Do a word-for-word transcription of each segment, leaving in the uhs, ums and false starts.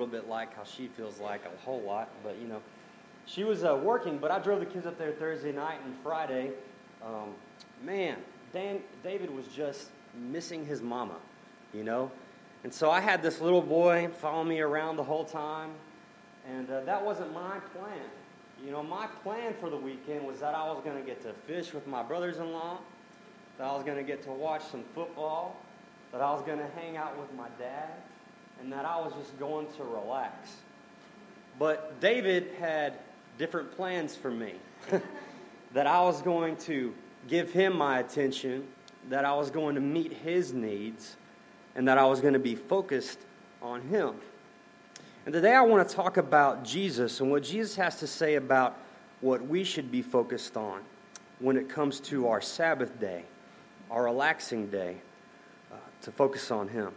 little bit like how she feels like a whole lot, but, you know. She was uh, working, but I drove the kids up there Thursday night and Friday. Um, man, Dan, David was just missing his mama, you know. And so I had this little boy follow me around the whole time, and uh, that wasn't my plan. You know, my plan for the weekend was that I was going to get to fish with my brothers-in-law, that I was going to get to watch some football, that I was going to hang out with my dad, and that I was just going to relax. But David had different plans for me, that I was going to give him my attention, that I was going to meet his needs, and that I was going to be focused on him. And today I want to talk about Jesus and what Jesus has to say about what we should be focused on when it comes to our Sabbath day, our relaxing day, uh, to focus on him.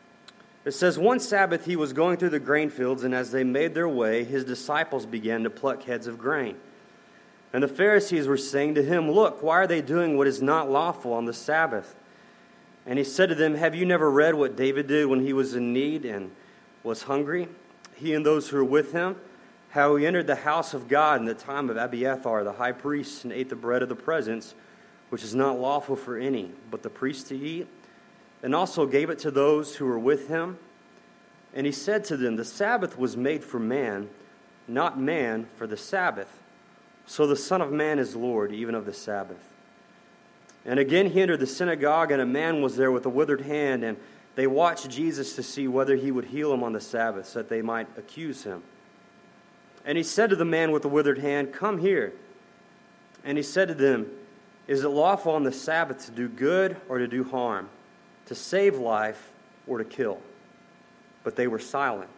It says, one Sabbath he was going through the grain fields, and as they made their way, his disciples began to pluck heads of grain. And the Pharisees were saying to him, "Look, why are they doing what is not lawful on the Sabbath?" And he said to them, "Have you never read what David did when he was in need and was hungry, he and those who were with him, how he entered the house of God in the time of Abiathar the high priest and ate the bread of the presence, which is not lawful for any but the priest to eat, and also gave it to those who were with him? And he said to them, the Sabbath was made for man, not man for the Sabbath. So the Son of Man is Lord, even of the Sabbath." And again he entered the synagogue, and a man was there with a withered hand, and they watched Jesus to see whether he would heal him on the Sabbath, so that they might accuse him. And he said to the man with the withered hand, "Come here." And he said to them, "Is it lawful on the Sabbath to do good or to do harm, to save life or to kill?" But they were silent.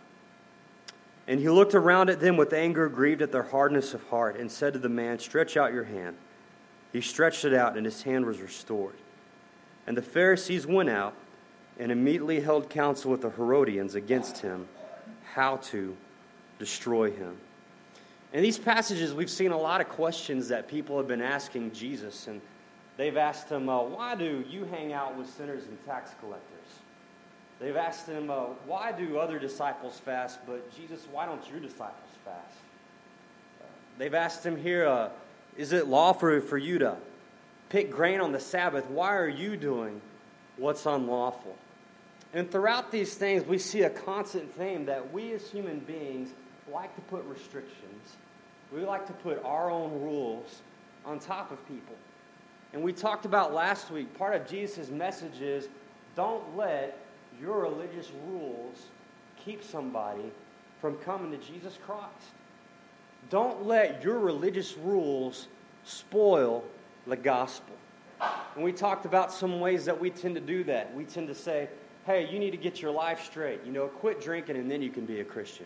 And he looked around at them with anger, grieved at their hardness of heart, and said to the man, "Stretch out your hand." He stretched it out, and his hand was restored. And the Pharisees went out and immediately held counsel with the Herodians against him, how to destroy him. In these passages, we've seen a lot of questions that people have been asking Jesus, and they've asked him, uh, why do you hang out with sinners and tax collectors? They've asked him, uh, why do other disciples fast, but Jesus, why don't your disciples fast? Uh, they've asked him here, uh, is it lawful for you to pick grain on the Sabbath? Why are you doing what's unlawful? And throughout these things, we see a constant theme that we as human beings like to put restrictions. We like to put our own rules on top of people. And we talked about last week, part of Jesus' message is, don't let your religious rules keep somebody from coming to Jesus Christ. Don't let your religious rules spoil the gospel. And we talked about some ways that we tend to do that. We tend to say, hey, you need to get your life straight. You know, quit drinking and then you can be a Christian.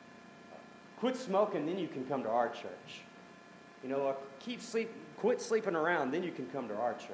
Quit smoking, then you can come to our church. You know, uh, keep sleep, quit sleeping around, then you can come to our church.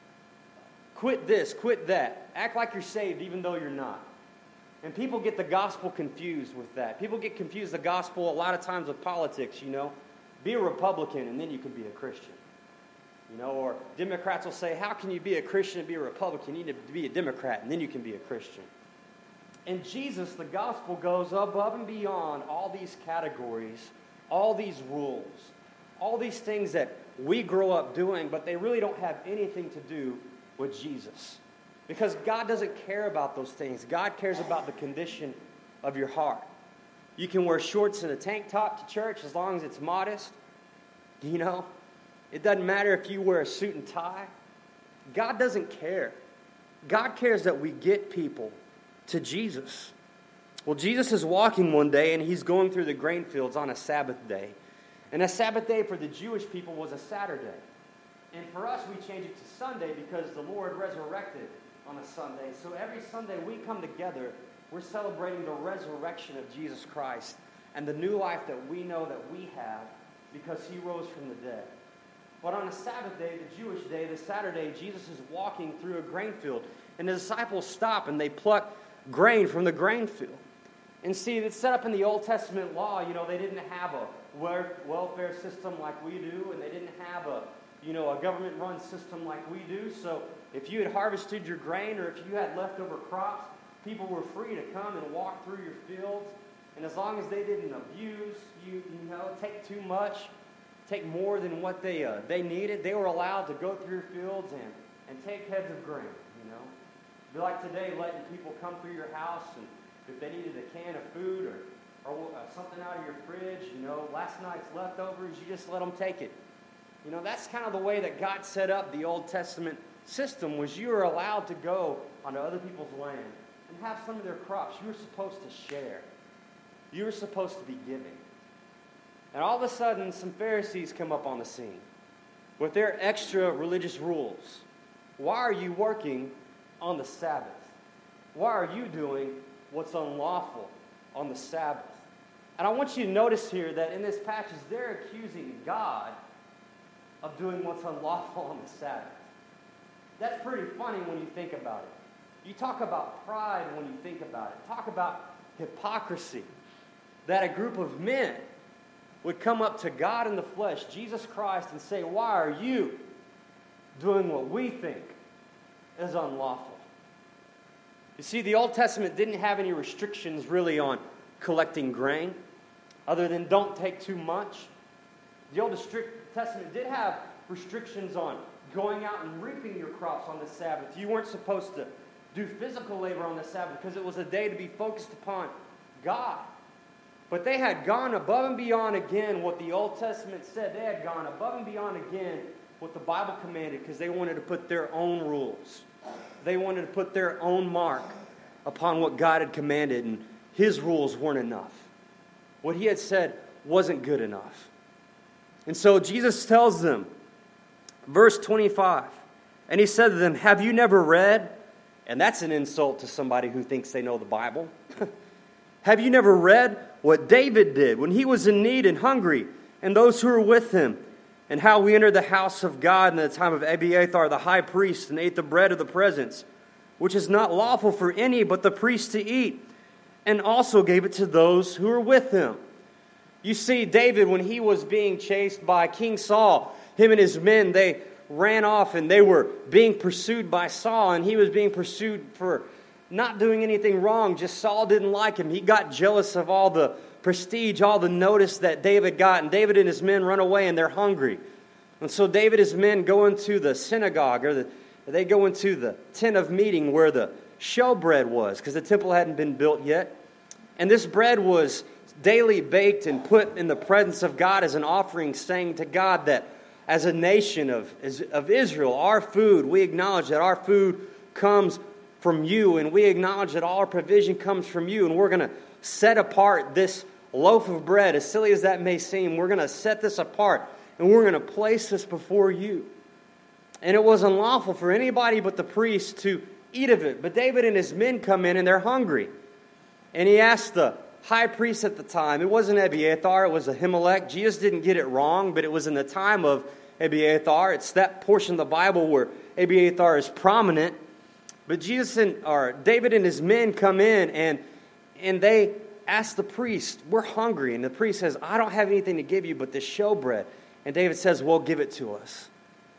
Quit this, quit that. Act like you're saved even though you're not. And people get the gospel confused with that. People get confused the gospel a lot of times with politics, you know. Be a Republican and then you can be a Christian. You know, or Democrats will say, how can you be a Christian and be a Republican? You need to be a Democrat and then you can be a Christian. And Jesus, the gospel goes above and beyond all these categories, all these rules, all these things that we grow up doing, but they really don't have anything to do with Jesus. Because God doesn't care about those things. God cares about the condition of your heart. You can wear shorts and a tank top to church as long as it's modest. You know, it doesn't matter if you wear a suit and tie. God doesn't care. God cares that we get people to Jesus. Well, Jesus is walking one day and he's going through the grain fields on a Sabbath day. And a Sabbath day for the Jewish people was a Saturday. And for us, we change it to Sunday because the Lord resurrected on a Sunday. So every Sunday we come together, we're celebrating the resurrection of Jesus Christ and the new life that we know that we have because he rose from the dead. But on a Sabbath day, the Jewish day, the Saturday, Jesus is walking through a grain field. And the disciples stop and they pluck grain from the grain field. And see, it's set up in the Old Testament law. You know, they didn't have a welfare system like we do, and they didn't have a, you know, a government-run system like we do. So if you had harvested your grain or if you had leftover crops, people were free to come and walk through your fields And as long as they didn't abuse you, you know, take too much, take more than what they uh, they needed, they were allowed to go through your fields and, and take heads of grain, you know. It'd be like today letting people come through your house, and if they needed a can of food or, or uh, something out of your fridge, you know, last night's leftovers, you just let them take it. You know, that's kind of the way that God set up the Old Testament system, was you were allowed to go onto other people's land and have some of their crops. You were supposed to share. You were supposed to be giving. And all of a sudden, some Pharisees come up on the scene with their extra religious rules. Why are you working on the Sabbath? Why are you doing what's unlawful on the Sabbath? And I want you to notice here that in this passage, they're accusing God of doing what's unlawful on the Sabbath. That's pretty funny when you think about it. You talk about pride when you think about it. Talk about hypocrisy. That a group of men would come up to God in the flesh, Jesus Christ, and say, why are you doing what we think is unlawful? You see, the Old Testament didn't have any restrictions really on collecting grain, other than don't take too much. The Old Testament did have restrictions on going out and reaping your crops on the Sabbath. You weren't supposed to do physical labor on the Sabbath because it was a day to be focused upon God. But they had gone above and beyond again what the Old Testament said. They had gone above and beyond again what the Bible commanded, because they wanted to put their own rules. They wanted to put their own mark upon what God had commanded, and His rules weren't enough. What He had said wasn't good enough. And so Jesus tells them, verse twenty-five, and He said to them, have you never read? And that's an insult to somebody who thinks they know the Bible. Have you never read what David did when he was in need and hungry, and those who were with him, and how we entered the house of God in the time of Abiathar the high priest, and ate the bread of the presence, which is not lawful for any but the priest to eat, and also gave it to those who were with him? You see, David, when he was being chased by King Saul, him and his men, they ran off and they were being pursued by Saul, and he was being pursued for not doing anything wrong. Just Saul didn't like him. He got jealous of all the prestige, all the notice that David got. And David and his men run away and they're hungry. And so David and his men go into the synagogue, or the, they go into the tent of meeting where the showbread was, because the temple hadn't been built yet. And this bread was daily baked and put in the presence of God as an offering, saying to God that as a nation of, of Israel, our food, we acknowledge that our food comes from you, and we acknowledge that all our provision comes from you, and we're going to set apart this loaf of bread, as silly as that may seem. We're going to set this apart, and we're going to place this before you. And it was unlawful for anybody but the priest to eat of it. But David and his men come in, and they're hungry. And he asked the high priest at the time, it wasn't Abiathar, it was Ahimelech. Jesus didn't get it wrong, but it was in the time of Abiathar. It's that portion of the Bible where Abiathar is prominent. But Jesus and or David and his men come in, and and they ask the priest, we're hungry. And the priest says, I don't have anything to give you but this showbread. And David says, well, give it to us.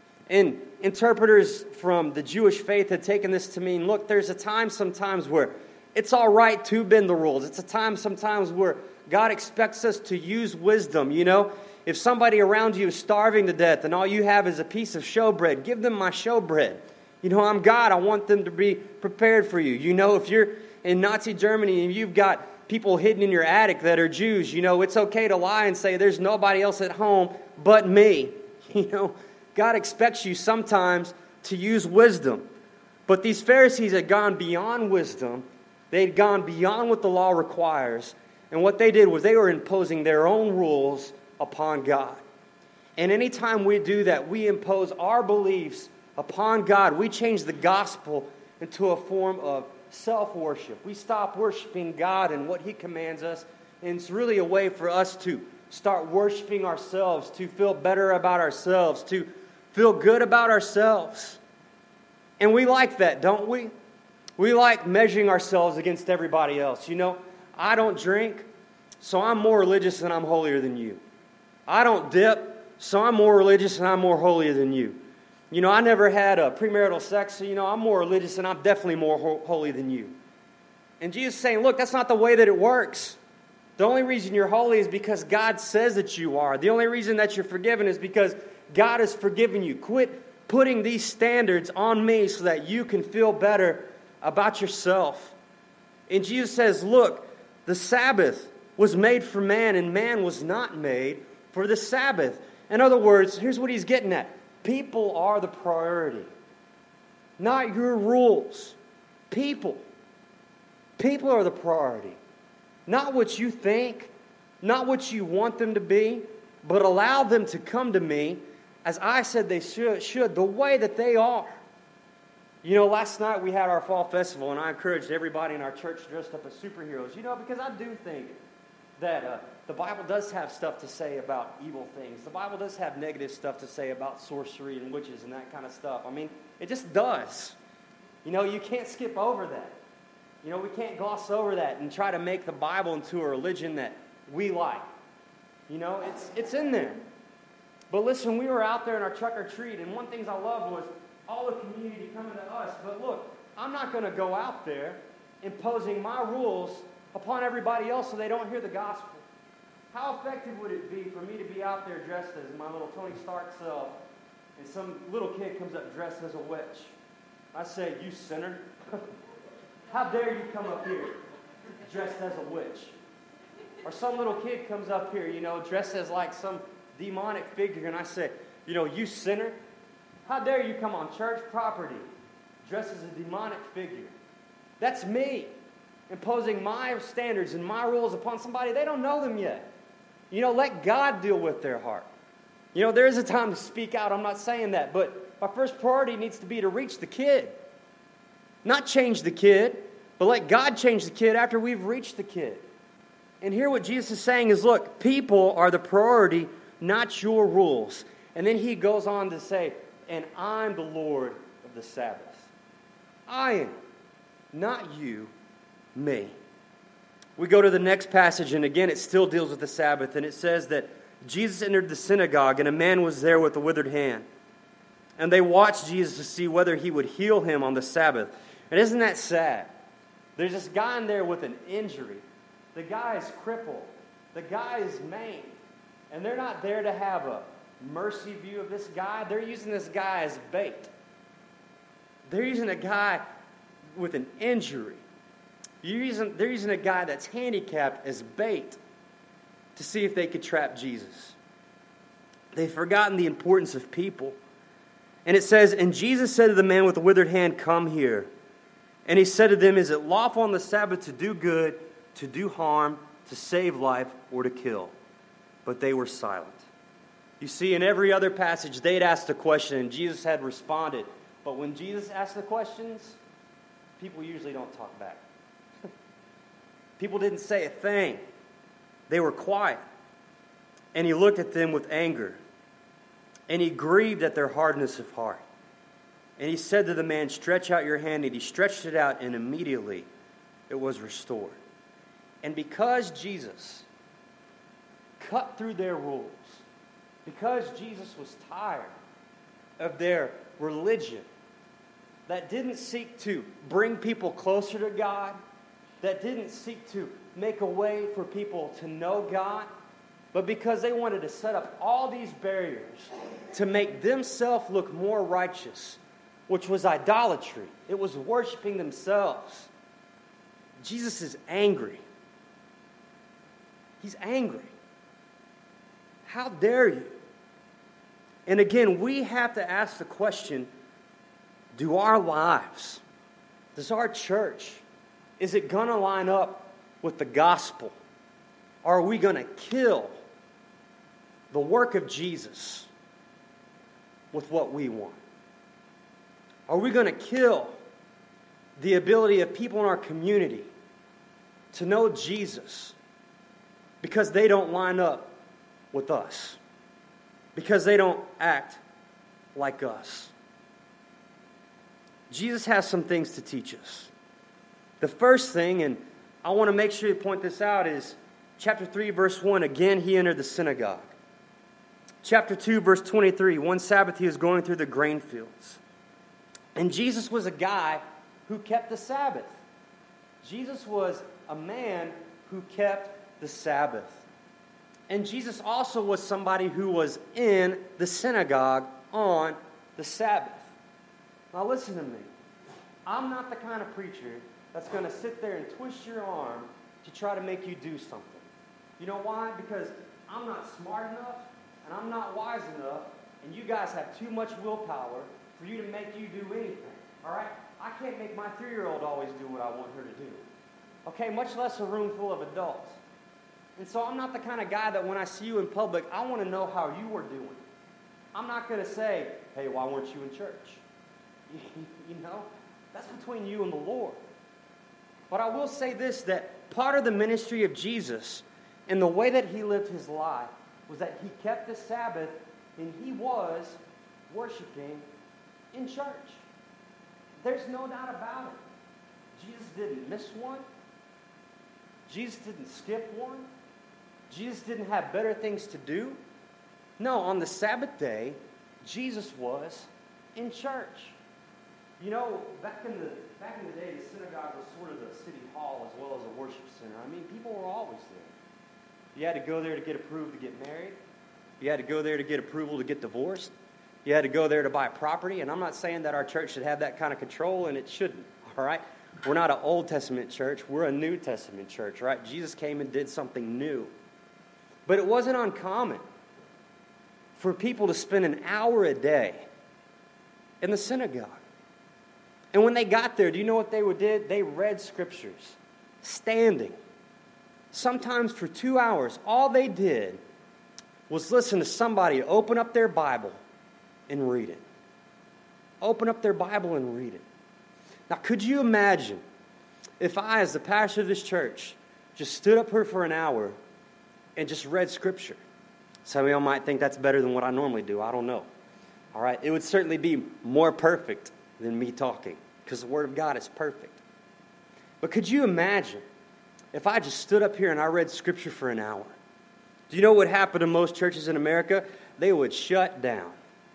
And interpreters from the Jewish faith had taken this to mean, look, there's a time sometimes where it's all right to bend the rules. It's a time sometimes where God expects us to use wisdom. You know, if somebody around you is starving to death and all you have is a piece of showbread, give them my showbread. You know, I'm God. I want them to be prepared for you. You know, if you're in Nazi Germany and you've got people hidden in your attic that are Jews, you know, it's okay to lie and say there's nobody else at home but me. You know, God expects you sometimes to use wisdom. But these Pharisees had gone beyond wisdom. They had gone beyond what the law requires. And what they did was they were imposing their own rules upon God. And anytime we do that, we impose our beliefs upon God. We change the gospel into a form of self-worship. We stop worshiping God and what He commands us. And it's really a way for us to start worshiping ourselves, to feel better about ourselves, to feel good about ourselves. And we like that, don't we? We like measuring ourselves against everybody else. You know, I don't drink, so I'm more religious and I'm holier than you. I don't dip, so I'm more religious and I'm more holier than you. You know, I never had a premarital sex, so, you know, I'm more religious and I'm definitely more ho- holy than you. And Jesus is saying, look, that's not the way that it works. The only reason you're holy is because God says that you are. The only reason that you're forgiven is because God has forgiven you. Quit putting these standards on me so that you can feel better about yourself. And Jesus says, look, the Sabbath was made for man, and man was not made for the Sabbath. In other words, here's what he's getting at. People are the priority, not your rules. People. People are the priority. Not what you think, not what you want them to be, but allow them to come to me as I said they should, should, the way that they are. You know, last night we had our fall festival, and I encouraged everybody in our church dressed up as superheroes. You know, because I do think that uh, the Bible does have stuff to say about evil things. The Bible does have negative stuff to say about sorcery and witches and that kind of stuff. I mean, it just does. You know, you can't skip over that. You know, we can't gloss over that and try to make the Bible into a religion that we like. You know, it's it's in there. But listen, we were out there in our truck or treat, and one of the things I loved was all the community coming to us. But look, I'm not going to go out there imposing my rules upon everybody else so they don't hear the gospel. How effective would it be for me to be out there dressed as my little Tony Stark self, and some little kid comes up dressed as a witch? I say, you sinner. How dare you come up here dressed as a witch? Or some little kid comes up here, you know, dressed as like some demonic figure, and I say, you know, you sinner. How dare you come on church property dressed as a demonic figure? That's me imposing my standards and my rules upon somebody. They don't know them yet. You know, let God deal with their heart. You know, there is a time to speak out. I'm not saying that. But my first priority needs to be to reach the kid. Not change the kid, but let God change the kid after we've reached the kid. And here what Jesus is saying is, look, people are the priority, not your rules. And then he goes on to say, and I'm the Lord of the Sabbath. I am, not you, me. We go to the next passage, and again, it still deals with the Sabbath, and it says that Jesus entered the synagogue, and a man was there with a withered hand. And they watched Jesus to see whether he would heal him on the Sabbath. And isn't that sad? There's this guy in there with an injury. The guy is crippled. The guy is maimed. And they're not there to have a mercy view of this guy. They're using this guy as bait. They're using a guy with an injury. You're using, they're using a guy that's handicapped as bait to see if they could trap Jesus. They've forgotten the importance of people. And it says, and Jesus said to the man with the withered hand, come here. And he said to them, is it lawful on the Sabbath to do good, to do harm, to save life, or to kill? But they were silent. You see, in every other passage, they'd asked a question, and Jesus had responded. But when Jesus asked the questions, people usually don't talk back. People didn't say a thing. They were quiet. And he looked at them with anger. And he grieved at their hardness of heart. And he said to the man, stretch out your hand. And he stretched it out, and immediately it was restored. And because Jesus cut through their rules, because Jesus was tired of their religion that didn't seek to bring people closer to God, that didn't seek to make a way for people to know God, but because they wanted to set up all these barriers to make themselves look more righteous, which was idolatry. It was worshiping themselves. Jesus is angry. He's angry. How dare you? And again, we have to ask the question, do our lives, does our church, is it going to line up with the gospel? Or are we going to kill the work of Jesus with what we want? Are we going to kill the ability of people in our community to know Jesus because they don't line up with us? Because they don't act like us? Jesus has some things to teach us. The first thing, and I want to make sure you point this out, is chapter three, verse one. Again, he entered the synagogue. Chapter two, verse twenty-three. One Sabbath, he was going through the grain fields. And Jesus was a guy who kept the Sabbath. Jesus was a man who kept the Sabbath. And Jesus also was somebody who was in the synagogue on the Sabbath. Now listen to me. I'm not the kind of preacher that's going to sit there and twist your arm to try to make you do something. You know why? Because I'm not smart enough and I'm not wise enough, and you guys have too much willpower for you to make you do anything. All right? I can't make my three-year-old always do what I want her to do. Okay? Much less a room full of adults. And so I'm not the kind of guy that when I see you in public, I want to know how you are doing. I'm not going to say, hey, why weren't you in church? You know? That's between you and the Lord. But I will say this, that part of the ministry of Jesus and the way that he lived his life was that he kept the Sabbath and he was worshiping in church. There's no doubt about it. Jesus didn't miss one. Jesus didn't skip one. Jesus didn't have better things to do. No, on the Sabbath day, Jesus was in church. You know, back in the back in the day, the synagogue was sort of the city hall as well as a worship center. I mean, people were always there. You had to go there to get approved to get married. You had to go there to get approval to get divorced. You had to go there to buy property. And I'm not saying that our church should have that kind of control, and it shouldn't. All right? We're not an Old Testament church. We're a New Testament church, right? Jesus came and did something new. But it wasn't uncommon for people to spend an hour a day in the synagogue. And when they got there, do you know what they did? They read scriptures, standing. Sometimes for two hours, all they did was listen to somebody open up their Bible and read it. Open up their Bible and read it. Now, could you imagine if I, as the pastor of this church, just stood up here for an hour and just read Scripture? Some of y'all might think that's better than what I normally do. I don't know. All right? It would certainly be more perfect than me talking, because the Word of God is perfect. But could you imagine if I just stood up here and I read Scripture for an hour? Do you know what would happen to most churches in America? They would shut down.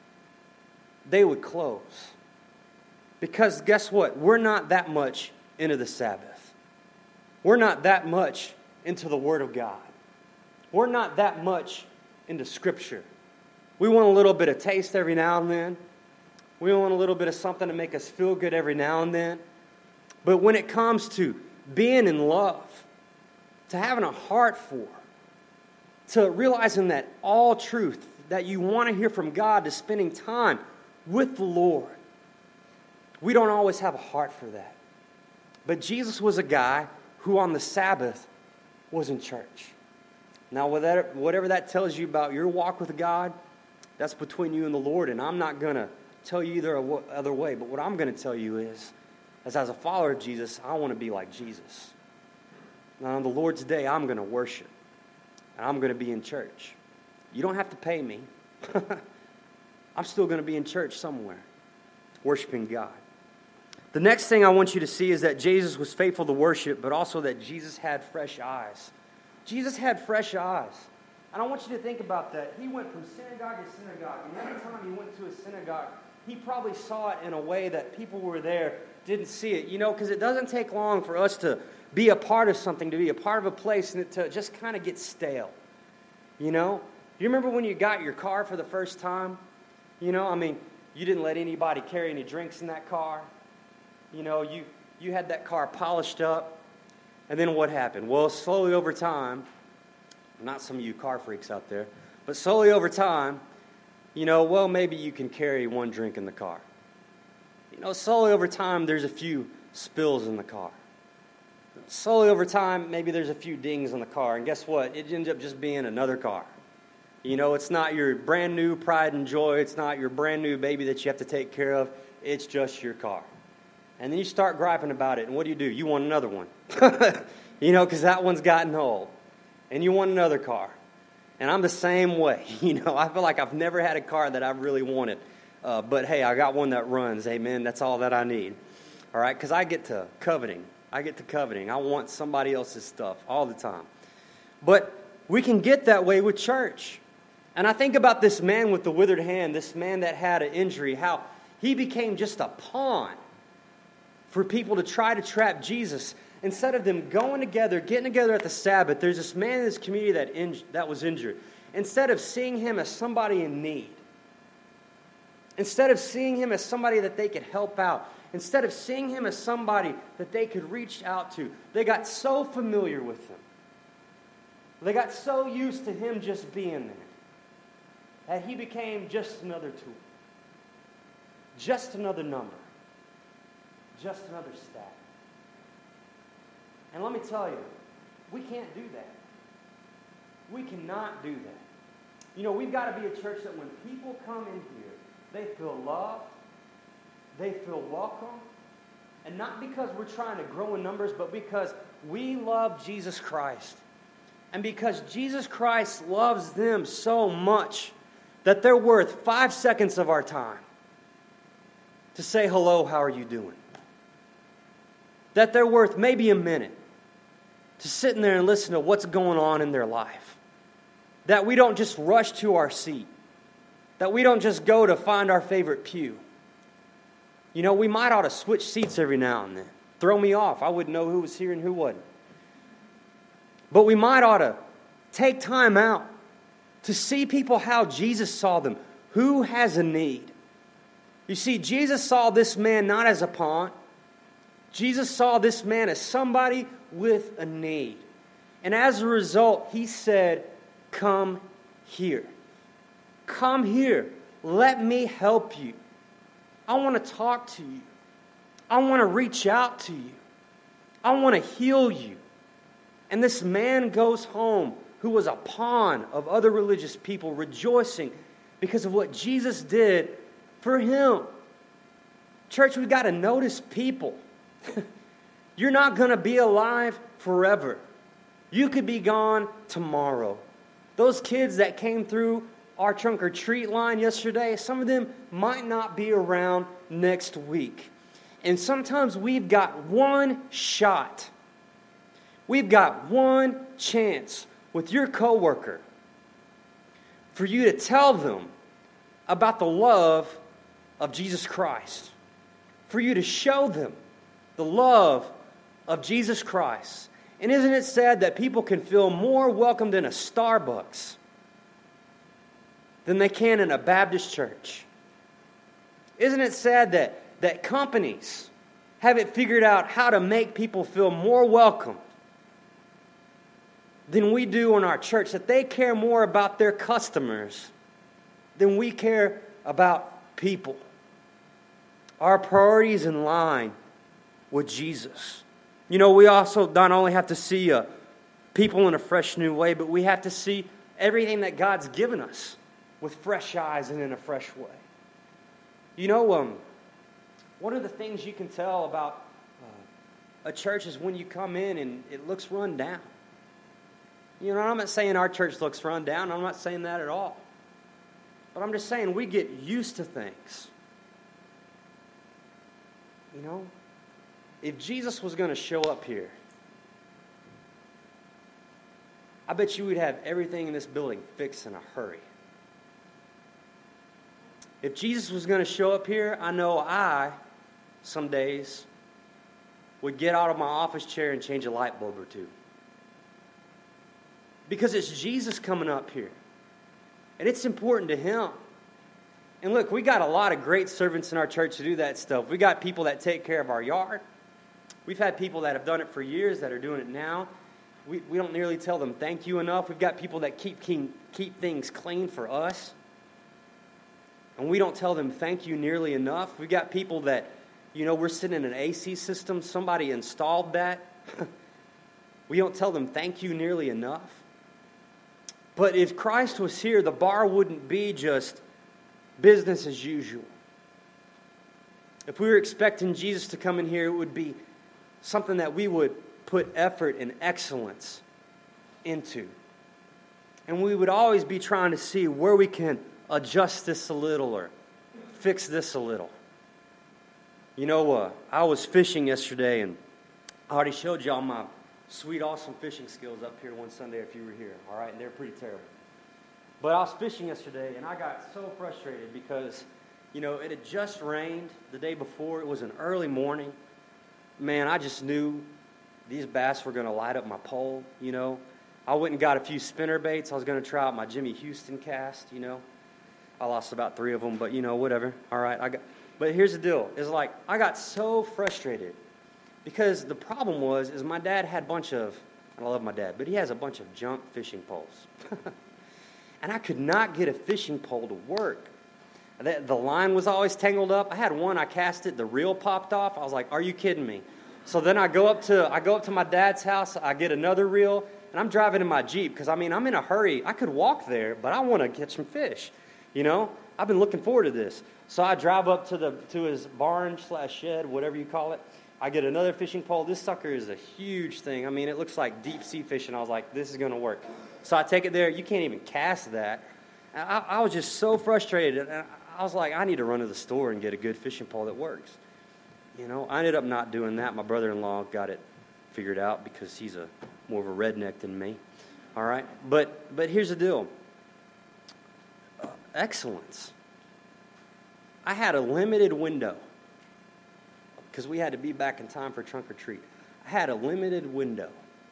They would close. Because guess what? We're not that much into the Sabbath. We're not that much into the Word of God. We're not that much into Scripture. We want a little bit of taste every now and then. We want a little bit of something to make us feel good every now and then. But when it comes to being in love, to having a heart for, to realizing that all truth, that you want to hear from God, to spending time with the Lord, we don't always have a heart for that. But Jesus was a guy who on the Sabbath was in church. Now, whatever that tells you about your walk with God, that's between you and the Lord, and I'm not going to tell you either other way. But what I'm going to tell you is, as as a follower of Jesus, I want to be like Jesus. Now, on the Lord's day, I'm going to worship, and I'm going to be in church. You don't have to pay me. I'm still going to be in church somewhere, worshiping God. The next thing I want you to see is that Jesus was faithful to worship, but also that Jesus had fresh eyes. Jesus had fresh eyes. And I want you to think about that. He went from synagogue to synagogue, and every time he went to a synagogue, he probably saw it in a way that people who were there didn't see it. You know, because it doesn't take long for us to be a part of something, to be a part of a place, and it to just kind of get stale. You know? You remember when you got your car for the first time? You know, I mean, you didn't let anybody carry any drinks in that car. You know, you, you had that car polished up. And then what happened? Well, slowly over time, not some of you car freaks out there, but slowly over time, you know, well, maybe you can carry one drink in the car. You know, slowly over time, there's a few spills in the car. Slowly over time, maybe there's a few dings in the car. And guess what? It ends up just being another car. You know, it's not your brand new pride and joy. It's not your brand new baby that you have to take care of. It's just your car. And then you start griping about it. And what do you do? You want another one. You know, because that one's gotten old. And you want another car. And I'm the same way. You know, I feel like I've never had a car that I've really wanted. Uh, but hey, I got one that runs. Amen. That's all that I need. All right? Because I get to coveting. I get to coveting. I want somebody else's stuff all the time. But we can get that way with church. And I think about this man with the withered hand, this man that had an injury, how he became just a pawn for people to try to trap Jesus. instead of them going together, getting together at the Sabbath, there's this man in this community that, in, that was injured. Instead of seeing him as somebody in need, instead of seeing him as somebody that they could help out, instead of seeing him as somebody that they could reach out to, they got so familiar with him. They got so used to him just being there that he became just another tool, just another number, just another stat. And let me tell you, we can't do that. We cannot do that. You know, we've got to be a church that when people come in here, they feel loved, they feel welcome, and not because we're trying to grow in numbers, but because we love Jesus Christ. And because Jesus Christ loves them so much that they're worth five seconds of our time to say, hello, how are you doing? That they're worth maybe a minute to sit in there and listen to what's going on in their life. That we don't just rush to our seat. That we don't just go to find our favorite pew. You know, we might ought to switch seats every now and then. Throw me off. I wouldn't know who was here and who wasn't. But we might ought to take time out to see people how Jesus saw them. Who has a need? You see, Jesus saw this man not as a pawn. Jesus saw this man as somebody with a need. And as a result, he said, come here. Come here. Let me help you. I want to talk to you. I want to reach out to you. I want to heal you. And this man goes home who was a pawn of other religious people, rejoicing because of what Jesus did for him. Church, we've got to notice people. You're not going to be alive forever. You could be gone tomorrow. Those kids that came through our trunk or treat line yesterday, some of them might not be around next week. And sometimes we've got one shot. We've got one chance with your coworker for you to tell them about the love of Jesus Christ. For you to show them the love of Jesus Christ. And isn't it sad that people can feel more welcomed in a Starbucks than they can in a Baptist church? Isn't it sad that, that companies haven't figured out how to make people feel more welcome than we do in our church? That they care more about their customers than we care about people. Our priorities in line with Jesus. You know, we also not only have to see uh, people in a fresh new way, but we have to see everything that God's given us with fresh eyes and in a fresh way. You know, um, one of the things you can tell about uh, a church is when you come in and it looks run down. You know, I'm not saying our church looks run down. I'm not saying that at all. But I'm just saying we get used to things. You know, if Jesus was going to show up here, I bet you would have everything in this building fixed in a hurry. If Jesus was going to show up here, I know I, some days, would get out of my office chair and change a light bulb or two. Because it's Jesus coming up here. And it's important to Him. And look, we got a lot of great servants in our church to do that stuff. We got people that take care of our yard. We've had people that have done it for years that are doing it now. We, we don't nearly tell them thank you enough. We've got people that keep, keep, keep things clean for us. And we don't tell them thank you nearly enough. We've got people that, you know, we're sitting in an A C system. Somebody installed that. We don't tell them thank you nearly enough. But if Christ was here, the bar wouldn't be just business as usual. If we were expecting Jesus to come in here, it would be something that we would put effort and excellence into. And we would always be trying to see where we can adjust this a little or fix this a little. You know, uh, I was fishing yesterday, and I already showed y'all my sweet, awesome fishing skills up here one Sunday if you were here, all right? And they're pretty terrible. But I was fishing yesterday, and I got so frustrated because, you know, it had just rained the day before. It was an early morning. Man, I just knew these bass were going to light up my pole, you know. I went and got a few spinner baits. I was going to try out my Jimmy Houston cast, you know. I lost about three of them, but, you know, whatever. All right. I got. But here's the deal. It's like I got so frustrated because the problem was is my dad had a bunch of, and I love my dad, but he has a bunch of junk fishing poles. And I could not get a fishing pole to work. The, the line was always tangled up. I had one, I cast it, the reel popped off. I was like, are you kidding me? So then I go up to I go up to my dad's house, I get another reel, and I'm driving in my Jeep because, I mean, I'm in a hurry. I could walk there, but I want to catch some fish, you know? I've been looking forward to this. So I drive up to the to his barn slash shed, whatever you call it. I get another fishing pole. This sucker is a huge thing. I mean, it looks like deep sea fishing. I was like, this is going to work. So I take it there. You can't even cast that. I, I was just so frustrated. And I was like, I need to run to the store and get a good fishing pole that works. You know, I ended up not doing that. My brother-in-law got it figured out because he's a more of a redneck than me. All right? But but here's the deal. Uh, excellence. I had a limited window because we had to be back in time for trunk or treat. I had a limited window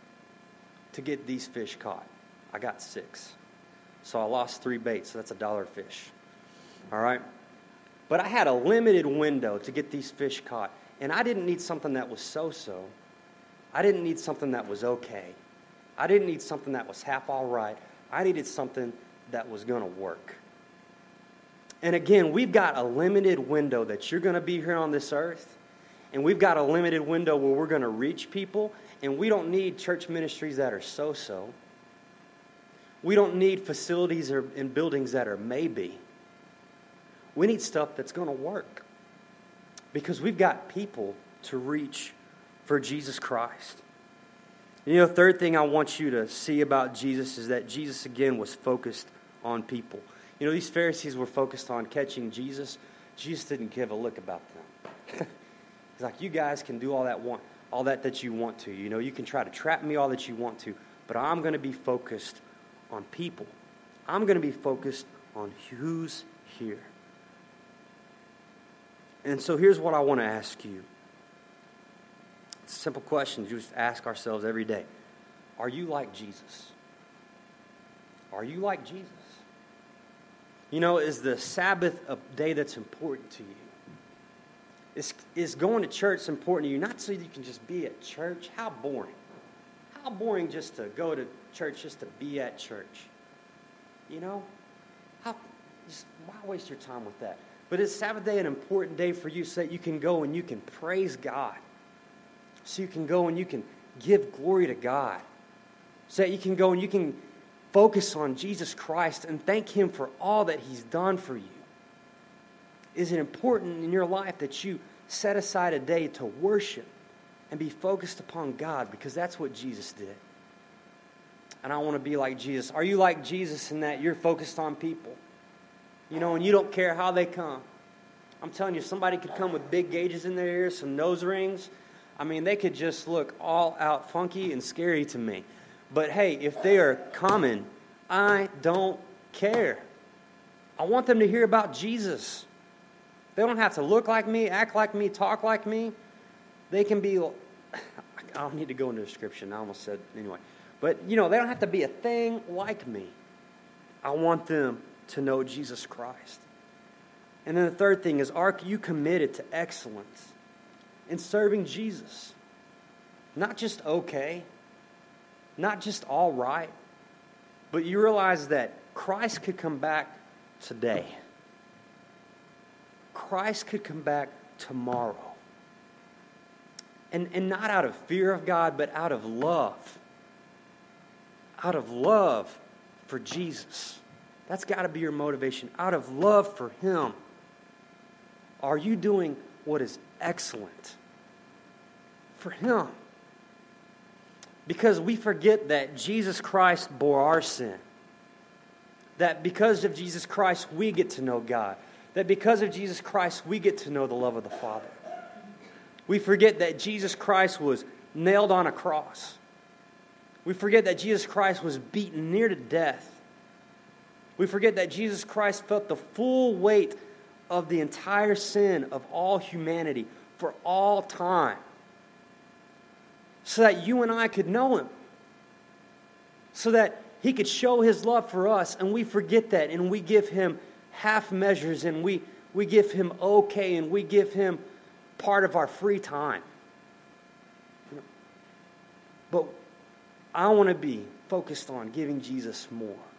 to get these fish caught. I got six. So I lost three baits, so that's a dollar fish. All right? But I had a limited window to get these fish caught. And I didn't need something that was so-so. I didn't need something that was okay. I didn't need something that was half all right. I needed something that was going to work. And again, we've got a limited window that you're going to be here on this earth. And we've got a limited window where we're going to reach people. And we don't need church ministries that are so-so. We don't need facilities or, and buildings that are maybe. We need stuff that's going to work. Because we've got people to reach for Jesus Christ. You know, third thing I want you to see about Jesus is that Jesus, again, was focused on people. You know, these Pharisees were focused on catching Jesus. Jesus didn't give a lick about them. He's like, you guys can do all that want, all that that you want to. You know, you can try to trap me all that you want to, but I'm going to be focused on people. I'm going to be focused on who's here. And so here's what I want to ask you. It's a simple question to just ask ourselves every day. Are you like Jesus? Are you like Jesus? You know, is the Sabbath a day that's important to you? Is, is going to church important to you? Not so you can just be at church. How boring. How boring just to go to church, just to be at church. You know? How? Just, why waste your time with that? But is Sabbath day an important day for you so that you can go and you can praise God? So you can go and you can give glory to God. So that you can go and you can focus on Jesus Christ and thank Him for all that He's done for you. Is it important in your life that you set aside a day to worship and be focused upon God? Because that's what Jesus did. And I want to be like Jesus. Are you like Jesus in that you're focused on people? You know, and you don't care how they come. I'm telling you, somebody could come with big gauges in their ears, some nose rings. I mean, they could just look all out funky and scary to me. But hey, if they are common, I don't care. I want them to hear about Jesus. They don't have to look like me, act like me, talk like me. They can be, I don't need to go into description. I almost said, anyway. But, you know, they don't have to be a thing like me. I want them to know Jesus Christ. And then the third thing is, are you committed to excellence in serving Jesus? Not just okay, not just all right, but you realize that Christ could come back today. Christ could come back tomorrow. And, and not out of fear of God, but out of love. Out of love for Jesus. That's got to be your motivation. Out of love for Him. Are you doing what is excellent for Him? Because we forget that Jesus Christ bore our sin. That because of Jesus Christ, we get to know God. That because of Jesus Christ, we get to know the love of the Father. We forget that Jesus Christ was nailed on a cross. We forget that Jesus Christ was beaten near to death. We forget that Jesus Christ felt the full weight of the entire sin of all humanity for all time. so that you and I could know him, so that he could show his love for us, and we forget that, and we give him half measures, and we, we give him okay, and we give him part of our free time. But I want to be focused on giving Jesus more.